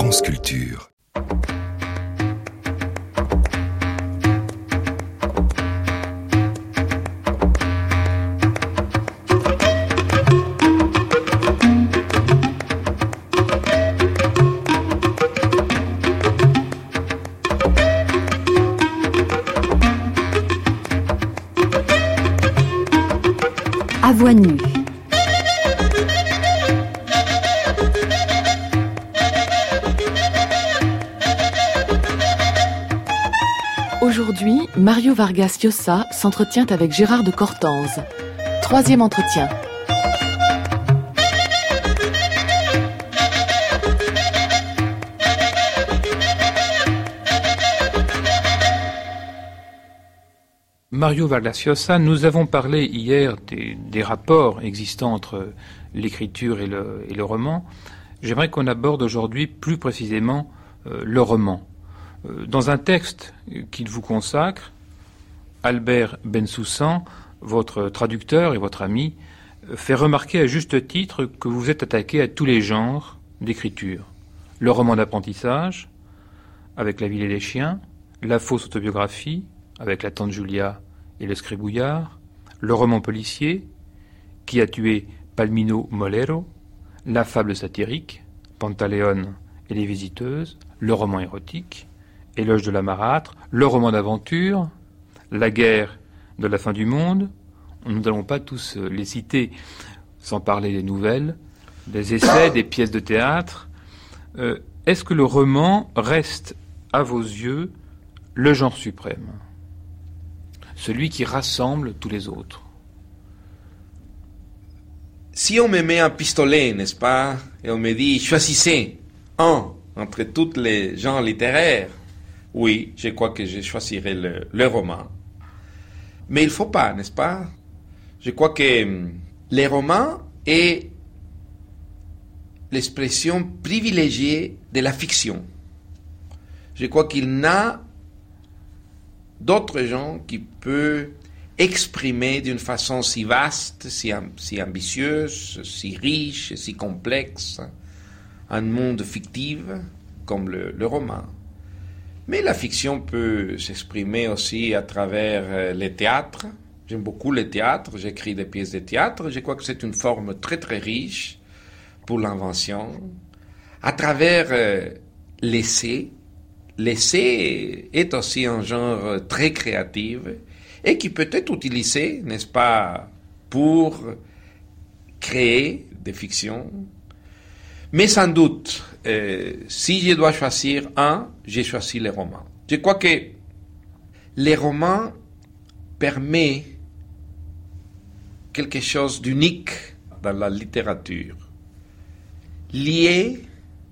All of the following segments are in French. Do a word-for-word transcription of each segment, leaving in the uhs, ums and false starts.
France Culture. À voix nue. Aujourd'hui, Mario Vargas Llosa s'entretient avec Gérard de Cortanze. Troisième entretien. Mario Vargas Llosa, nous avons parlé hier des, des rapports existants entre l'écriture et le, et le roman. J'aimerais qu'on aborde aujourd'hui plus précisément euh, le roman. Euh, dans un texte qu'il vous consacre, Albert Bensoussan, votre traducteur et votre ami, fait remarquer à juste titre que vous vous êtes attaqué à tous les genres d'écriture. Le roman d'apprentissage, avec La ville et les chiens, la fausse autobiographie, avec La tante Julia et le scribouillard, le roman policier, Qui a tué Palmino Molero, la fable satirique, Pantaleone et les visiteuses, le roman érotique, Éloge de la marâtre, le roman d'aventure, La guerre de la fin du monde. Nous n'allons pas tous les citer, sans parler des nouvelles, des essais, des pièces de théâtre. Euh, est-ce que le roman reste, à vos yeux, le genre suprême ? Celui qui rassemble tous les autres. Si on me met un pistolet, n'est-ce pas, et on me dit, choisissez un entre tous les genres littéraires, oui, je crois que je choisirais le, le roman. Mais il ne faut pas, n'est-ce pas? Je crois que le roman est l'expression privilégiée de la fiction. Je crois qu'il n'a d'autres gens qui peuvent exprimer d'une façon si vaste, si, si ambitieuse, si riche, si complexe, un monde fictif comme le, le roman. Mais la fiction peut s'exprimer aussi à travers le théâtre. J'aime beaucoup le théâtre, j'écris des pièces de théâtre, je crois que c'est une forme très très riche pour l'invention. À travers euh, l'essai, l'essai est aussi un genre très créatif et qui peut être utilisé, n'est-ce pas, pour créer des fictions. Mais sans doute, euh, si je dois choisir un, j'ai choisi les romans. Je crois que les romans permettent quelque chose d'unique dans la littérature. Lier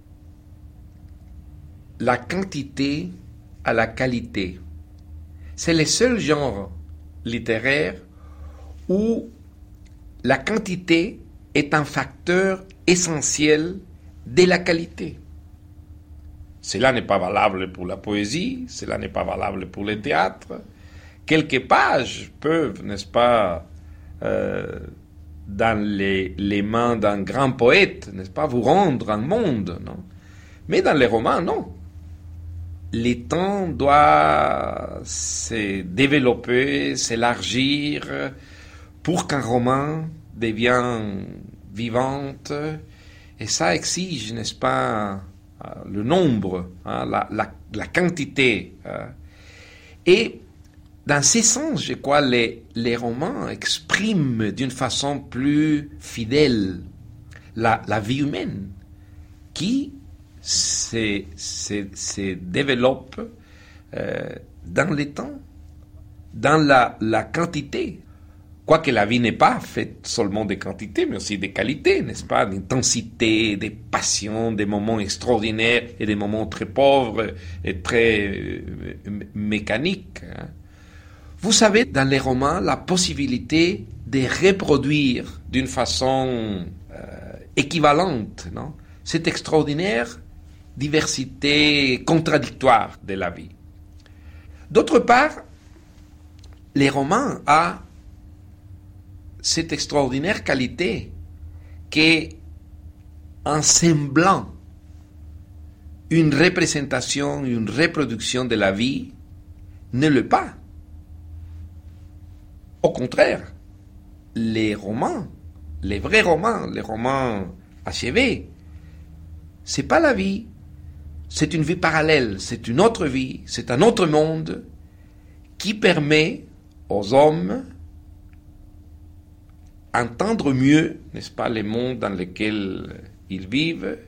la quantité à la qualité. C'est le seul genre littéraire où la quantité est un facteur essentiel de la qualité. Cela n'est pas valable pour la poésie, cela n'est pas valable pour le théâtre. Quelques pages peuvent, n'est-ce pas, euh, dans les, les mains d'un grand poète, n'est-ce pas, vous rendre un monde, non? Mais dans les romans, non. Le temps doit se développer, s'élargir pour qu'un roman devienne vivante. Et ça exige, n'est-ce pas, le nombre, hein, la, la, la quantité. Hein. Et dans ce sens, je crois, les, les romans expriment d'une façon plus fidèle la, la vie humaine qui se, se, se développe euh, dans le temps, dans la, la quantité. Quoique la vie n'est pas faite seulement de quantité, mais aussi de qualité, n'est-ce pas? D'intensité, des passions, des moments extraordinaires et des moments très pauvres et très euh, mécaniques. Hein. Vous savez, dans les romans, la possibilité de reproduire d'une façon euh, équivalente, non? Cette extraordinaire diversité contradictoire de la vie. D'autre part, les romans ont cette extraordinaire qualité qu'en semblant une représentation, une reproduction de la vie ne l'est pas. Au contraire, les romans, les vrais romans, les romans achevés, c'est pas la vie, c'est une vie parallèle, c'est une autre vie, c'est un autre monde qui permet aux hommes d'entendre mieux, n'est-ce pas, les mondes dans lesquels ils vivent,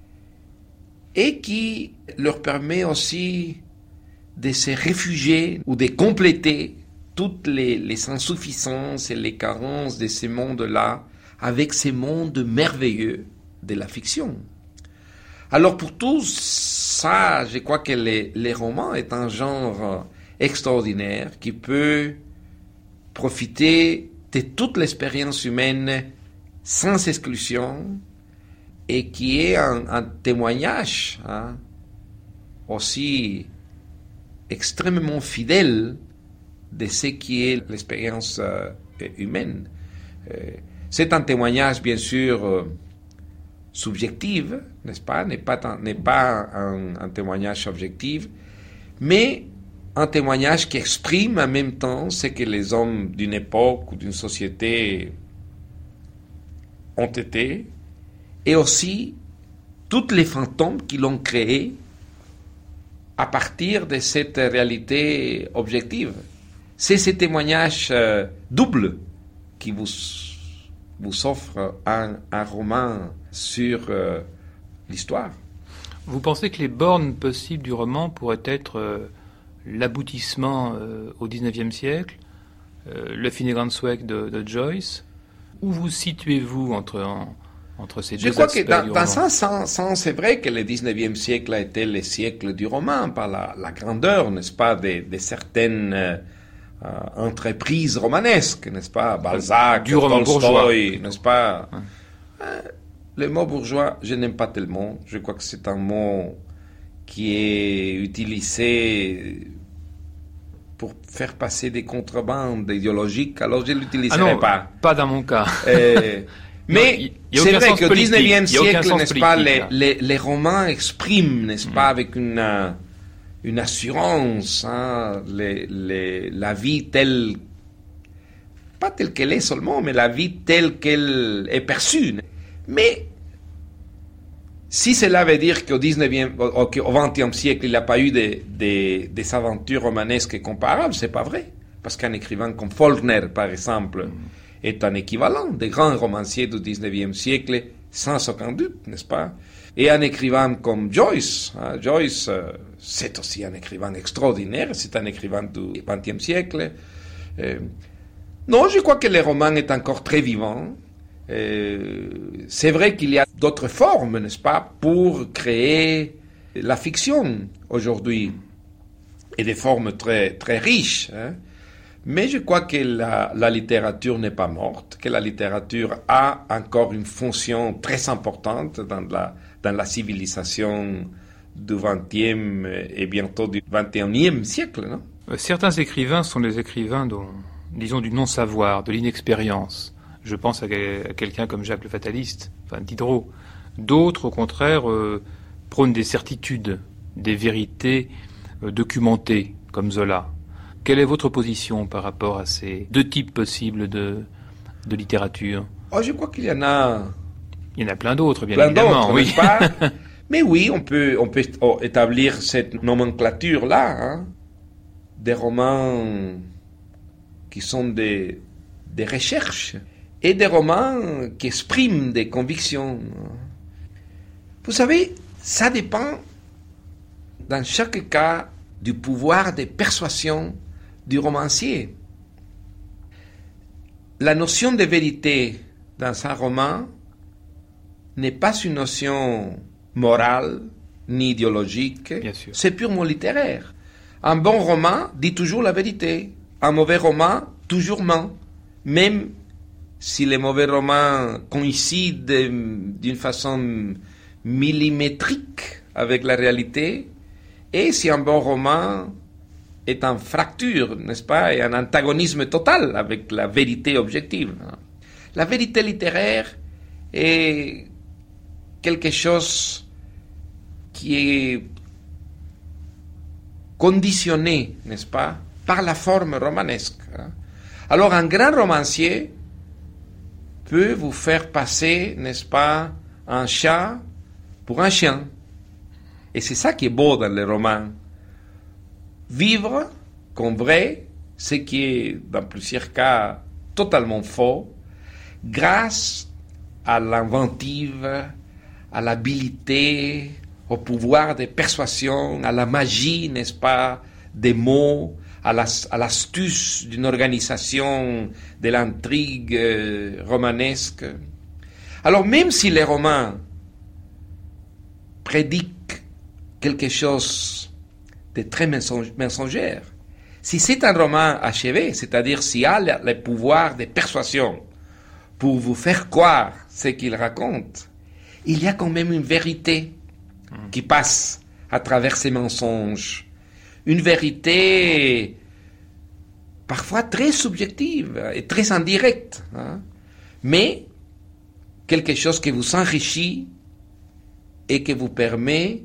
et qui leur permet aussi de se réfugier ou de compléter toutes les, les insuffisances et les carences de ces mondes-là avec ces mondes merveilleux de la fiction. Alors pour tout ça, je crois que les, les romans est un genre extraordinaire qui peut profiter de toute l'expérience humaine sans exclusion et qui est un, un témoignage hein, aussi extrêmement fidèle de ce qui est l'expérience euh, humaine. Euh, c'est un témoignage, bien sûr, euh, subjectif, n'est-ce pas, n'est pas, un, n'est pas un, un témoignage objectif, mais un témoignage qui exprime en même temps ce que les hommes d'une époque ou d'une société ont été, et aussi tous les fantômes qui l'ont créé à partir de cette réalité objective. C'est ce témoignage euh, double qui vous, vous offre un, un roman sur euh, l'histoire. Vous pensez que les bornes possibles du roman pourraient être euh, l'aboutissement euh, au dix-neuvième siècle, euh, le Finnegan-Sweg de, de Joyce? Où vous situez-vous entre, en, entre ces Je deux crois aspects que dans, du dans roman? un sens, sens, c'est vrai que le dix-neuvième siècle a été le siècle du roman, par la, la grandeur, n'est-ce pas, de, de certaines euh, entreprises romanesques, n'est-ce pas, Balzac, du roman Tolstoï, n'est-ce pas. Ouais. euh, Le mot bourgeois, je n'aime pas tellement. Je crois que c'est un mot qui est utilisé pour faire passer des contrebandes idéologiques, alors je ne l'utiliserai ah non, pas. Pas dans mon cas. Euh, mais non, c'est vrai qu'au dix-neuvième siècle, n'est-ce pas, les, les, les romans expriment, n'est-ce mmh. pas, avec une, une assurance, hein, les, les, la vie telle, pas telle qu'elle est seulement, mais la vie telle qu'elle est perçue. Mais si cela veut dire qu'au dix-neuvième, au, au vingtième siècle, il n'y a pas eu des, des, des aventures romanesques comparables, c'est pas vrai. Parce qu'un écrivain comme Faulkner, par exemple, mmh. est un équivalent des grands romanciers du dix-neuvième siècle, sans aucun doute, n'est-ce pas? Et un écrivain comme Joyce, hein, Joyce, euh, c'est aussi un écrivain extraordinaire, c'est un écrivain du vingtième siècle. Euh, non, je crois que le roman est encore très vivant. Euh, c'est vrai qu'il y a d'autres formes, n'est-ce pas, pour créer la fiction aujourd'hui, et des formes très, très riches, hein. Mais je crois que la, la littérature n'est pas morte, que la littérature a encore une fonction très importante dans la, dans la civilisation du vingtième et bientôt du vingt et unième siècle, non? Certains écrivains sont des écrivains dont, disons, du non-savoir, de l'inexpérience. Je pense à, à quelqu'un comme Jacques le Fataliste, enfin Diderot. D'autres, au contraire, euh, prônent des certitudes, des vérités euh, documentées, comme Zola. Quelle est votre position par rapport à ces deux types possibles de, de littérature? Oh, je crois qu'il y en a... Il y en a plein d'autres, bien plein évidemment. D'autres, oui. n'est-ce pas? Mais oui, on peut, on peut établir cette nomenclature-là, hein, des romans qui sont des, des recherches et des romans qui expriment des convictions. Vous savez, ça dépend, dans chaque cas, du pouvoir de persuasion du romancier. La notion de vérité dans un roman n'est pas une notion morale ni idéologique, c'est purement littéraire. Un bon roman dit toujours la vérité, un mauvais roman toujours ment, même si les mauvais romans coïncident d'une façon millimétrique avec la réalité, et si un bon roman est en fracture, n'est-ce pas, et un antagonisme total avec la vérité objective. La vérité littéraire est quelque chose qui est conditionné, n'est-ce pas, par la forme romanesque. Hein. Alors un grand romancier peut vous faire passer, n'est-ce pas, un chat pour un chien. Et c'est ça qui est beau dans les romans. Vivre comme vrai, ce qui est dans plusieurs cas totalement faux, grâce à l'inventive, à l'habilité, au pouvoir de persuasion, à la magie, n'est-ce pas, des mots, à, la, à l'astuce d'une organisation de l'intrigue euh, romanesque. Alors même si les romans prédiquent quelque chose de très mensongère, si c'est un roman achevé, c'est-à-dire s'il a le, le pouvoir de persuasion pour vous faire croire ce qu'il raconte, il y a quand même une vérité qui passe à travers ces mensonges. Une vérité parfois très subjective et très indirecte, hein, mais quelque chose qui vous enrichit et qui vous permet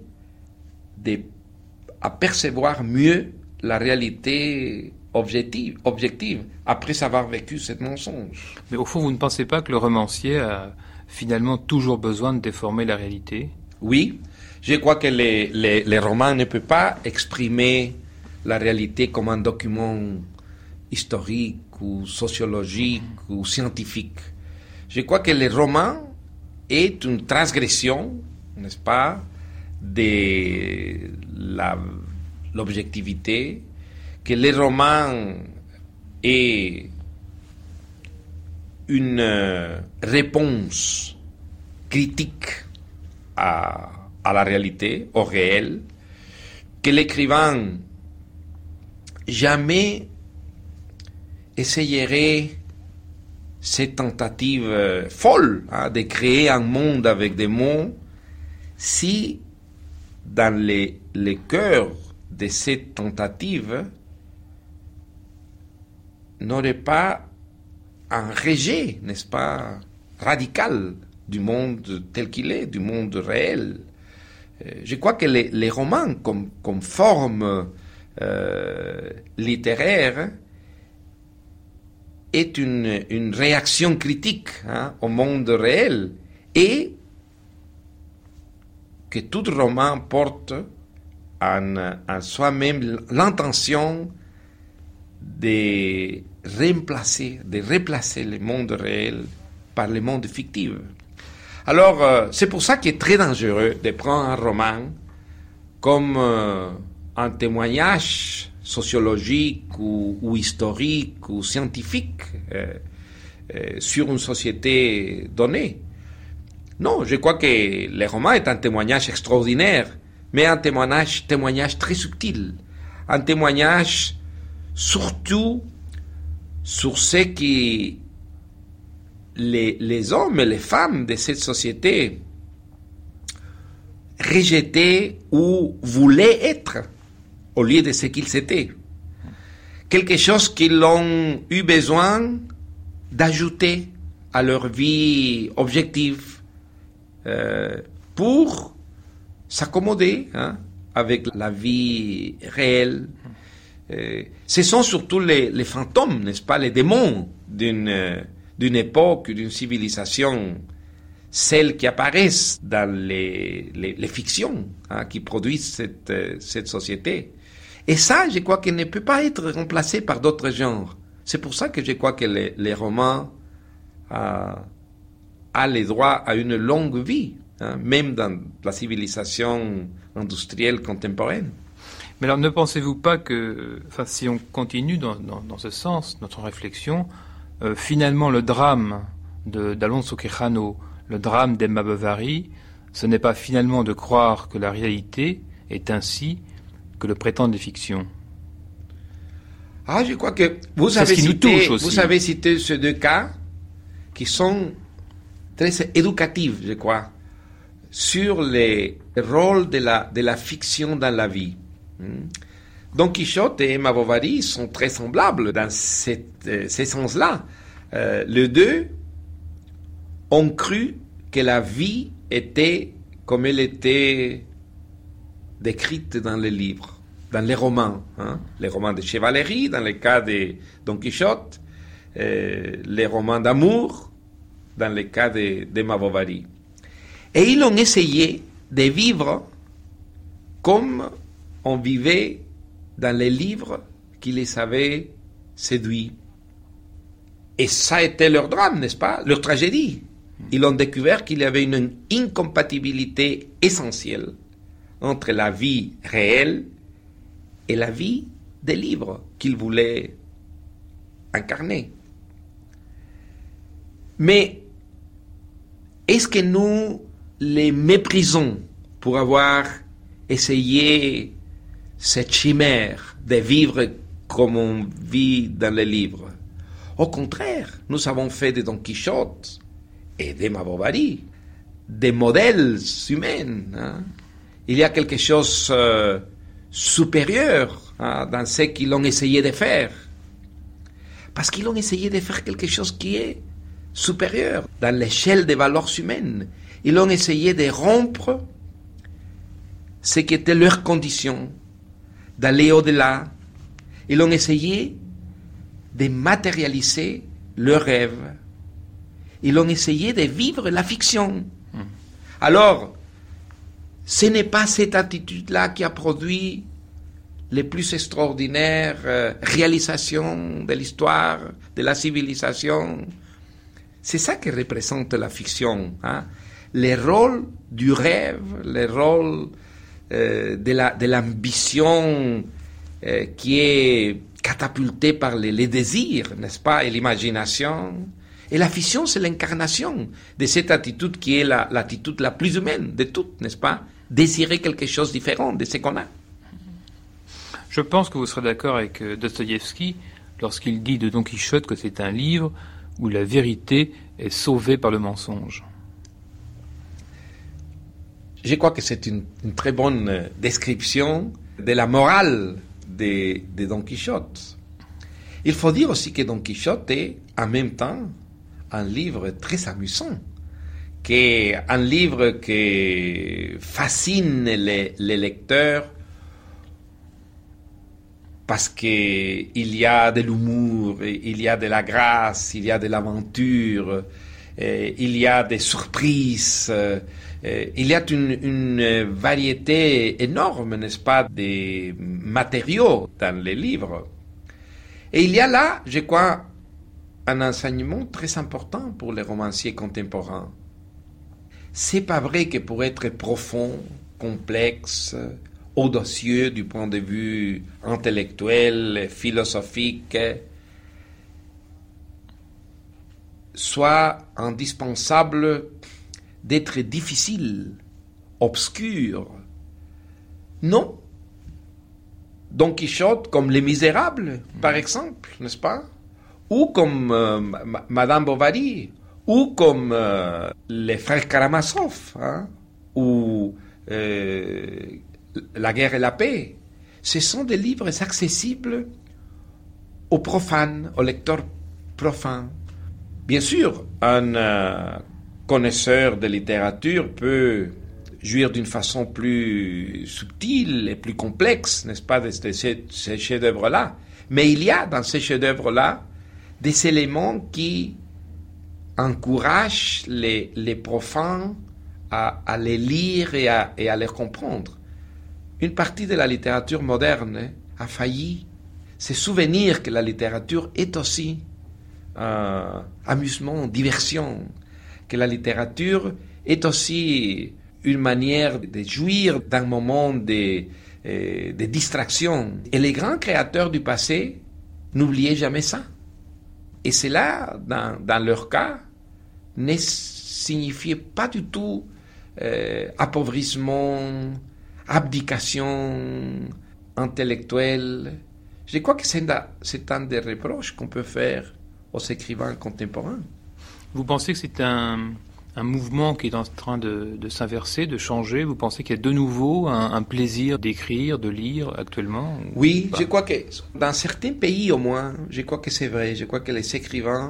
d'apercevoir mieux la réalité objective, objective après avoir vécu ce mensonge. Mais au fond, vous ne pensez pas que le romancier a finalement toujours besoin de déformer la réalité ? Oui, je crois que les, les, les romans ne peuvent pas exprimer la réalité comme un document historique ou sociologique ou scientifique. Je crois que le roman est une transgression, n'est-ce pas, de la, l'objectivité, que le roman est une réponse critique à, à la réalité, au réel, que l'écrivain jamais essayerait cette tentative folle, hein, de créer un monde avec des mots, si dans les, les cœurs de cette tentative n'aurait pas un rejet, n'est-ce pas, radical du monde tel qu'il est, du monde réel. Je crois que les, les romans, comme, comme forme euh, littéraire, est une, une réaction critique, hein, au monde réel, et que tout roman porte en, en soi-même l'intention de remplacer, de replacer le monde réel par le monde fictif. Alors, euh, c'est pour ça qu'il est très dangereux de prendre un roman comme euh, un témoignage sociologique ou, ou historique ou scientifique euh, euh, sur une société donnée. Non, je crois que le roman est un témoignage extraordinaire, mais un témoignage, témoignage très subtil, un témoignage surtout sur ce qui les, les hommes et les femmes de cette société rejetaient ou voulaient être au lieu de ce qu'ils étaient. Quelque chose qu'ils ont eu besoin d'ajouter à leur vie objective euh, pour s'accommoder, hein, avec la vie réelle. Euh, ce sont surtout les, les fantômes, n'est-ce pas, les démons d'une, euh, d'une époque, d'une civilisation, celles qui apparaissent dans les, les, les fictions, hein, qui produisent cette, euh, cette société. Et ça, je crois qu'il ne peut pas être remplacé par d'autres genres. C'est pour ça que je crois que les, les romans euh, ont les droits à une longue vie, hein, même dans la civilisation industrielle contemporaine. Mais alors, ne pensez-vous pas que, enfin, si on continue dans, dans, dans ce sens, notre réflexion, euh, finalement, le drame de, d'Alonso Quijano, le drame d'Emma Bovary, ce n'est pas finalement de croire que la réalité est ainsi que le prétendent les fictions. Ah, je crois que vous avez cité, vous avez cité ces deux cas qui sont très éducatifs, je crois, sur les rôles de la, de la fiction dans la vie. Don Quichotte et Emma Bovary sont très semblables dans cette, euh, ces sens-là. Euh, les deux ont cru que la vie était comme elle était décrites dans les livres, dans les romans. Hein? Les romans de chevalerie, dans le cas de Don Quichotte, euh, les romans d'amour, dans le cas de, de Emma Bovary. Et ils ont essayé de vivre comme on vivait dans les livres qui les avaient séduits. Et ça a été leur drame, n'est-ce pas? Leur tragédie. Ils ont découvert qu'il y avait une incompatibilité essentielle entre la vie réelle et la vie des livres qu'ils voulaient incarner. Mais est-ce que nous les méprisons pour avoir essayé cette chimère de vivre comme on vit dans les livres? Au contraire, nous avons fait de Don Quichotte et d'Emma Bovary des modèles humains. Hein? Il y a quelque chose euh, supérieur hein, dans ce qu'ils ont essayé de faire. Parce qu'ils ont essayé de faire quelque chose qui est supérieur dans l'échelle des valeurs humaines. Ils ont essayé de rompre ce qui était leur condition, d'aller au-delà. Ils ont essayé de matérialiser leurs rêves. Ils ont essayé de vivre la fiction. Mmh. Alors, ce n'est pas cette attitude-là qui a produit les plus extraordinaires euh, réalisations de l'histoire, de la civilisation. C'est ça que représente la fiction. Hein? Le rôle du rêve, le rôle euh, de, la, de l'ambition euh, qui est catapultée par les, les désirs, n'est-ce pas, et l'imagination. Et la fiction, c'est l'incarnation de cette attitude qui est la, l'attitude la plus humaine de toutes, n'est-ce pas? Désirer quelque chose de différent de ce qu'on a. Je pense que vous serez d'accord avec Dostoïevski lorsqu'il dit de Don Quichotte que c'est un livre où la vérité est sauvée par le mensonge. Je crois que c'est une, une très bonne description de la morale de, de Don Quichotte. Il faut dire aussi que Don Quichotte est en même temps un livre très amusant, qui est un livre qui fascine les, les lecteurs parce qu'il y a de l'humour, il y a de la grâce, il y a de l'aventure, il y a des surprises, il y a une, une variété énorme, n'est-ce pas, des matériaux dans les livres. Et il y a là, je crois, un enseignement très important pour les romanciers contemporains. C'est pas vrai que pour être profond, complexe, audacieux du point de vue intellectuel, philosophique, soit indispensable d'être difficile, obscur. Non. Don Quichotte, comme Les Misérables, par exemple, n'est-ce pas? Ou comme euh, Madame Bovary, ou comme euh, les frères Karamazov, hein? ou euh, La guerre et la paix. Ce sont des livres accessibles aux profanes, aux lecteurs profanes. Bien sûr, un euh, connaisseur de littérature peut jouir d'une façon plus subtile et plus complexe, n'est-ce pas, de, de ces, ces chefs-d'œuvre-là. Mais il y a dans ces chefs-d'œuvre-là des éléments qui encouragent les, les profanes à, à les lire et à, et à les comprendre. Une partie de la littérature moderne a failli se souvenir que la littérature est aussi euh, amusement, diversion, que la littérature est aussi une manière de jouir d'un moment de, euh, de distraction. Et les grands créateurs du passé n'oubliaient jamais ça. Et cela, dans, dans leur cas, ne signifiait pas du tout euh, appauvrissement, abdication intellectuelle. Je crois que c'est un, c'est un des reproches qu'on peut faire aux écrivains contemporains. Vous pensez que c'est un, un mouvement qui est en train de, de s'inverser, de changer? Vous pensez qu'il y a de nouveau un, un plaisir d'écrire, de lire actuellement? Oui, je crois que dans certains pays au moins, je crois que c'est vrai. Je crois que les écrivains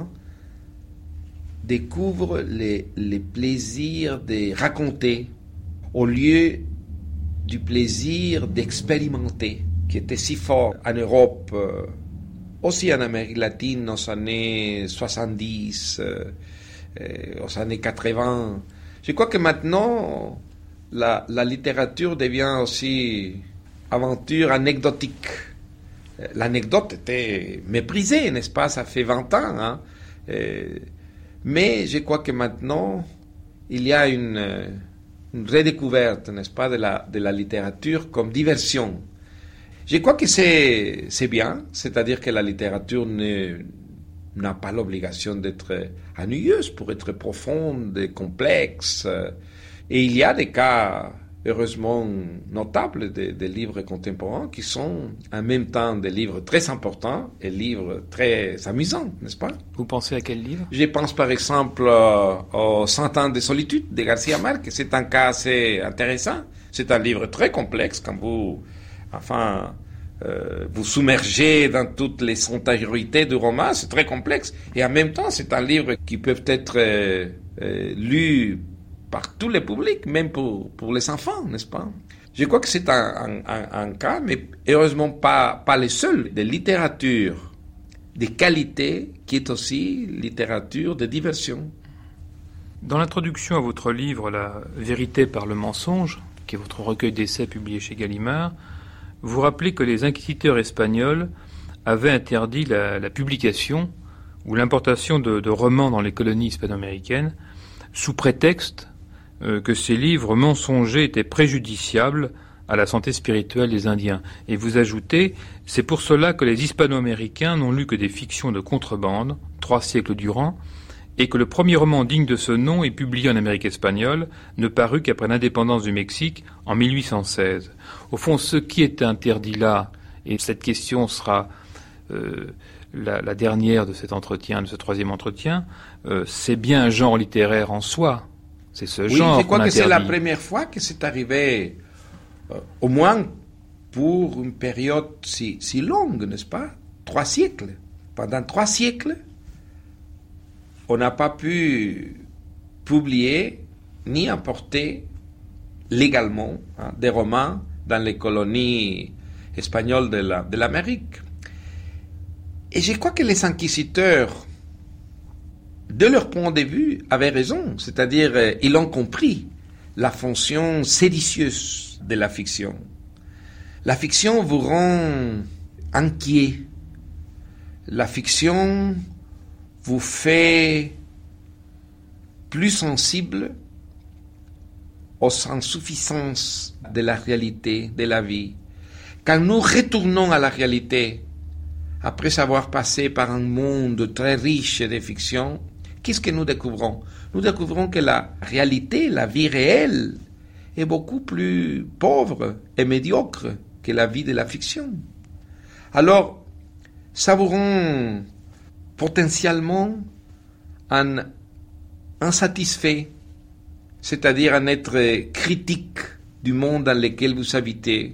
découvrent les, les plaisirs de raconter au lieu du plaisir d'expérimenter, qui était si fort en Europe, euh, aussi en Amérique latine, aux années soixante-dix, euh, euh, aux années quatre-vingts. Je crois que maintenant, la, la littérature devient aussi aventure anecdotique. L'anecdote était méprisée, n'est-ce pas? Ça fait vingt ans. Hein? Euh, mais je crois que maintenant, il y a une, une redécouverte, n'est-ce pas, de la, de la littérature comme diversion. Je crois que c'est, c'est bien, c'est-à-dire que la littérature ne, n'a pas l'obligation d'être ennuyeuse pour être profonde et complexe. Et il y a des cas heureusement notables des, des livres contemporains qui sont en même temps des livres très importants et livres très amusants, n'est-ce pas? Vous pensez à quel livre? Je pense par exemple euh, aux Cent ans de solitude de Garcia Marquez. C'est un cas assez intéressant. C'est un livre très complexe quand vous, enfin, euh, vous submergez dans toutes les antériorités du roman. C'est très complexe. Et en même temps, c'est un livre qui peut être euh, euh, lu par tous les publics, même pour, pour les enfants, n'est-ce pas? Je crois que c'est un, un, un cas, mais heureusement pas, pas le seul, de littérature de qualité qui est aussi littérature de diversion. Dans l'introduction à votre livre « La vérité par le mensonge », qui est votre recueil d'essais publié chez Gallimard, vous rappelez que les inquisiteurs espagnols avaient interdit la, la publication ou l'importation de, de romans dans les colonies hispano-américaines sous prétexte euh, que ces livres mensongers étaient préjudiciables à la santé spirituelle des Indiens. Et vous ajoutez, c'est pour cela que les hispano-américains n'ont lu que des fictions de contrebande, trois siècles durant, et que le premier roman digne de ce nom est publié en Amérique espagnole, ne parut qu'après l'indépendance du Mexique en mille huit cent seize. Au fond, ce qui est interdit là, et cette question sera euh, la, la dernière de cet entretien, de ce troisième entretien, euh, c'est bien un genre littéraire en soi. C'est ce oui, genre je crois qu'on que interdit. C'est la première fois que c'est arrivé, euh, au moins pour une période si, si longue, n'est-ce pas? Trois siècles. Pendant trois siècles, on n'a pas pu publier ni importer légalement hein, des romans dans les colonies espagnoles de, la, de l'Amérique. Et je crois que les inquisiteurs, de leur point de vue, avaient raison. C'est-à-dire, euh, ils ont compris la fonction séditieuse de la fiction. La fiction vous rend inquiet. La fiction vous fait plus sensible aux insuffisances de la réalité, de la vie. Quand nous retournons à la réalité, après avoir passé par un monde très riche de fiction, qu'est-ce que nous découvrons? Nous découvrons que la réalité, la vie réelle, est beaucoup plus pauvre et médiocre que la vie de la fiction. Alors, ça vous rend potentiellement un insatisfait, c'est-à-dire un être critique du monde dans lequel vous habitez.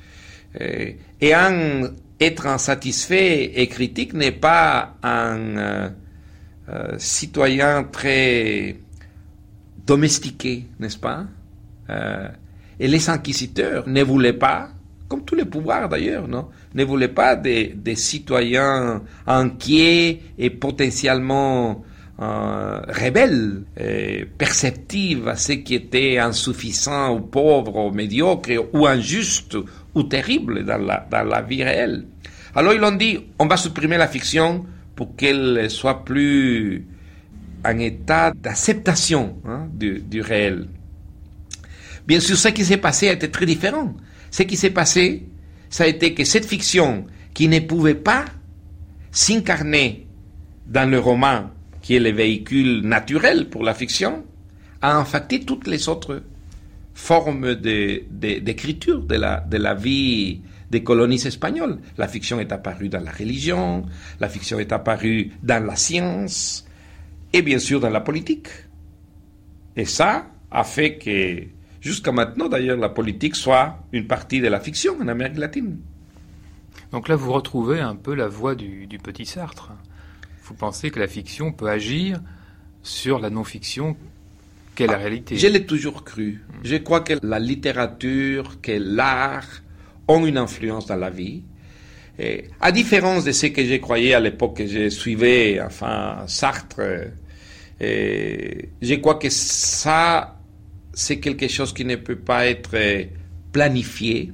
Et un être insatisfait et critique n'est pas un euh, euh, citoyen très domestiqué, n'est-ce pas? euh, Et les inquisiteurs ne voulaient pas, comme tous les pouvoirs d'ailleurs, non, ne voulaient pas des, des citoyens inquiets et potentiellement euh, rebelles, et perceptifs à ce qui était insuffisant ou pauvre ou médiocre ou injuste ou terrible dans la, dans la vie réelle. Alors ils ont dit, on va supprimer la fiction pour qu'elle soit plus en état d'acceptation hein, du, du réel. Bien sûr, ce qui s'est passé a été très différent. Ce qui s'est passé, ça a été que cette fiction, qui ne pouvait pas s'incarner dans le roman, qui est le véhicule naturel pour la fiction, a infecté toutes les autres formes de, de, d'écriture de la, de la vie des colonies espagnoles. La fiction est apparue dans la religion, la fiction est apparue dans la science, et bien sûr dans la politique. Et ça a fait que, jusqu'à maintenant d'ailleurs, la politique soit une partie de la fiction en Amérique latine. Donc là, vous retrouvez un peu la voix du, du petit Sartre. Vous pensez que la fiction peut agir sur la non-fiction qu'est la réalité. Je l'ai toujours cru. Je crois que la littérature, que l'art ont une influence dans la vie. Et à différence de ce que je croyais à l'époque que je suivais, enfin, Sartre, et je crois que ça, c'est quelque chose qui ne peut pas être planifié.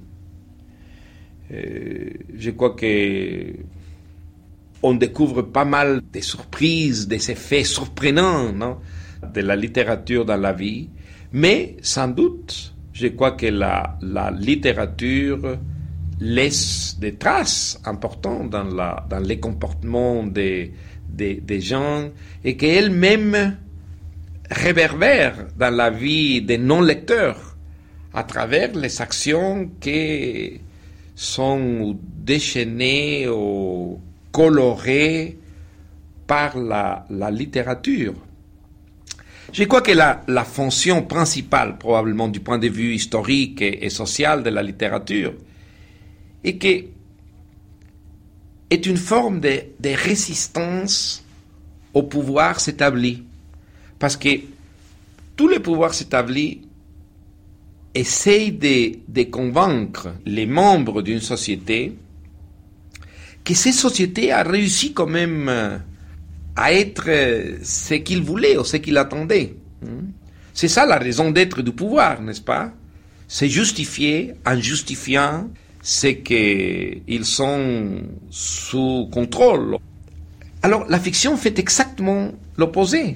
Et je crois que on découvre pas mal de surprises, des effets surprenants, non, de la littérature dans la vie. Mais, sans doute, je crois que la, la littérature laisse des traces importantes dans, la, dans les comportements des, des, des gens et qu'elle-même réverbère dans la vie des non-lecteurs à travers les actions qui sont déchaînées ou colorées par la, la littérature. Je crois que la, la fonction principale, probablement du point de vue historique et, et social de la littérature, et qui est une forme de, de résistance au pouvoir s'établi. Parce que tous les pouvoirs s'établis essayent de, de convaincre les membres d'une société que cette société a réussi quand même à être ce qu'ils voulaient ou ce qu'ils attendaient. C'est ça la raison d'être du pouvoir, n'est-ce pas? C'est justifier en justifiant c'est qu'ils sont sous contrôle. Alors, la fiction fait exactement l'opposé.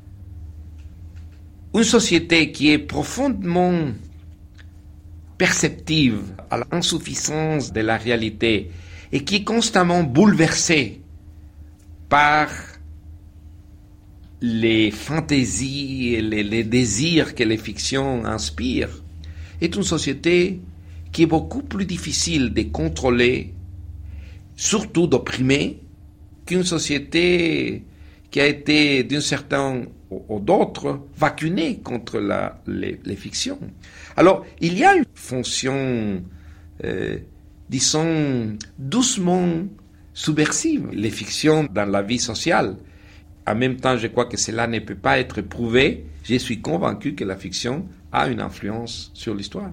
Une société qui est profondément perceptive à l'insuffisance de la réalité et qui est constamment bouleversée par les fantaisies et les, les désirs que les fictions inspirent, est une société qui est beaucoup plus difficile de contrôler, surtout d'opprimer, qu'une société qui a été, d'une certaine ou d'autre, vaccinée contre la, les, les fictions. Alors, il y a une fonction, euh, disons, doucement subversive, les fictions dans la vie sociale. En même temps, je crois que cela ne peut pas être prouvé. Je suis convaincu que la fiction a une influence sur l'histoire.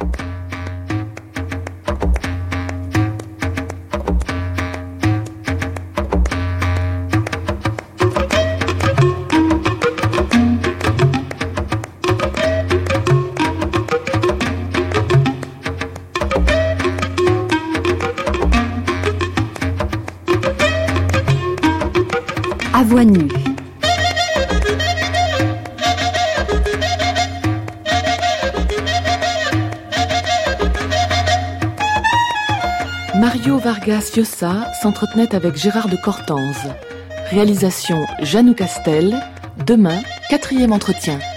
À voix nue. Mario Vargas Llosa s'entretenait avec Gérard de Cortanze. Réalisation Jeannot Castel. Demain, quatrième entretien.